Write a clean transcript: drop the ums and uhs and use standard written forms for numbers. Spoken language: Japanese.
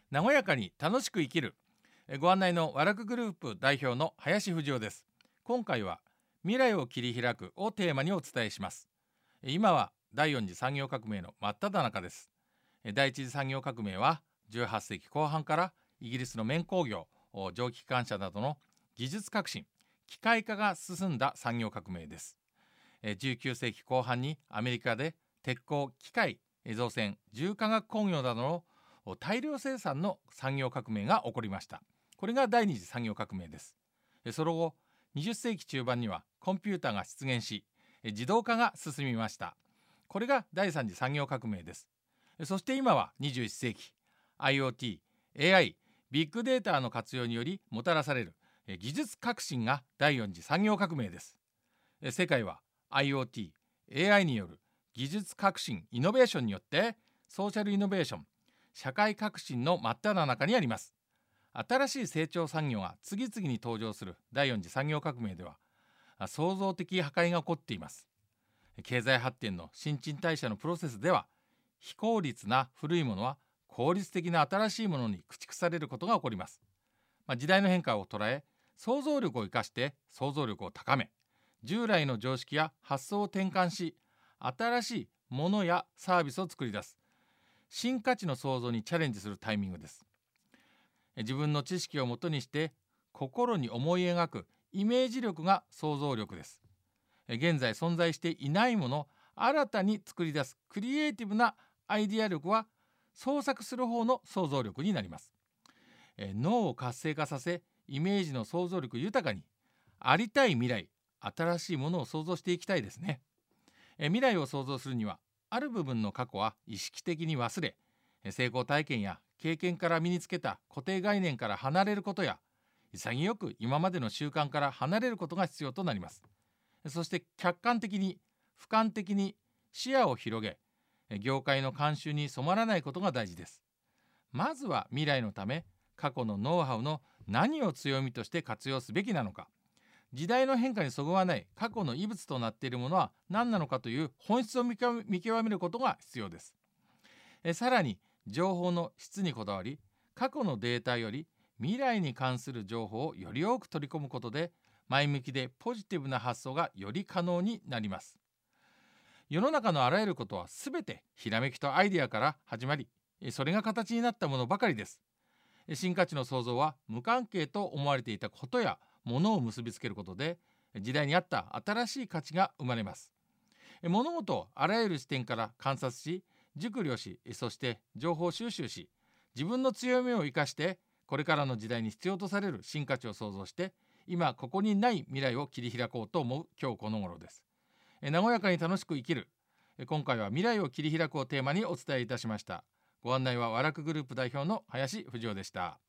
和やかに楽しく生きる。ご案内の和楽グループ代表の林藤夫です。今回は未来を切り開くをテーマにお伝えします。今は第4次産業革命の真っ只中です。第一次産業革命は18世紀後半からイギリスの綿工業、蒸気機関車などの技術革新、機械化が進んだ産業革命です。19世紀後半にアメリカで鉄鋼、機械、造船、重化学工業などの大量生産の産業革命が起こりました。これが第二次産業革命です。その後、20世紀中盤にはコンピューターが出現し、自動化が進みました。これが第三次産業革命です。そして今は21世紀、IoT、AI、ビッグデータの活用によりもたらされる技術革新が第4次産業革命です。世界は IoT、AI による技術革新、イノベーションによってソーシャルイノベーション、社会革新の真っ只中にあります。新しい成長産業が次々に登場する第4次産業革命では創造的破壊が起こっています。経済発展の新陳代謝のプロセスでは非効率な古いものは効率的な新しいものに駆逐されることが起こります。時代の変化を捉え想像力を生かして想像力を高め、従来の常識や発想を転換し新しいものやサービスを作り出す新価値の創造にチャレンジするタイミングです。自分の知識をもとにして心に思い描くイメージ力が想像力です。現在存在していないもの、新たに作り出すクリエイティブなアイデア力は創作する方の想像力になります。脳を活性化させイメージの想像力豊かにありたい未来、新しいものを想像していきたいですね。未来を想像するにはある部分の過去は意識的に忘れ、成功体験や経験から身につけた固定概念から離れることや潔く今までの習慣から離れることが必要となります。そして客観的に俯瞰的に視野を広げ、業界の慣習に染まらないことが大事です。まずは未来のため過去のノウハウの何を強みとして活用すべきなのか、時代の変化にそぐわない過去の遺物となっているものは何なのかという本質を見極めることが必要です。さらに情報の質にこだわり、過去のデータより未来に関する情報をより多く取り込むことで前向きでポジティブな発想がより可能になります。世の中のあらゆることはすべてひらめきとアイデアから始まり、それが形になったものばかりです。新価値の創造は無関係と思われていたことやものを結びつけることで時代に合った新しい価値が生まれます。物事をあらゆる視点から観察し、熟慮し、そして情報収集し、自分の強みを生かしてこれからの時代に必要とされる新価値を創造して今ここにない未来を切り開こうと思う今日この頃です。和やかに楽しく生きる。今回は未来を切り開くをテーマにお伝えいたしました。ご案内は和楽グループ代表の林藤夫でした。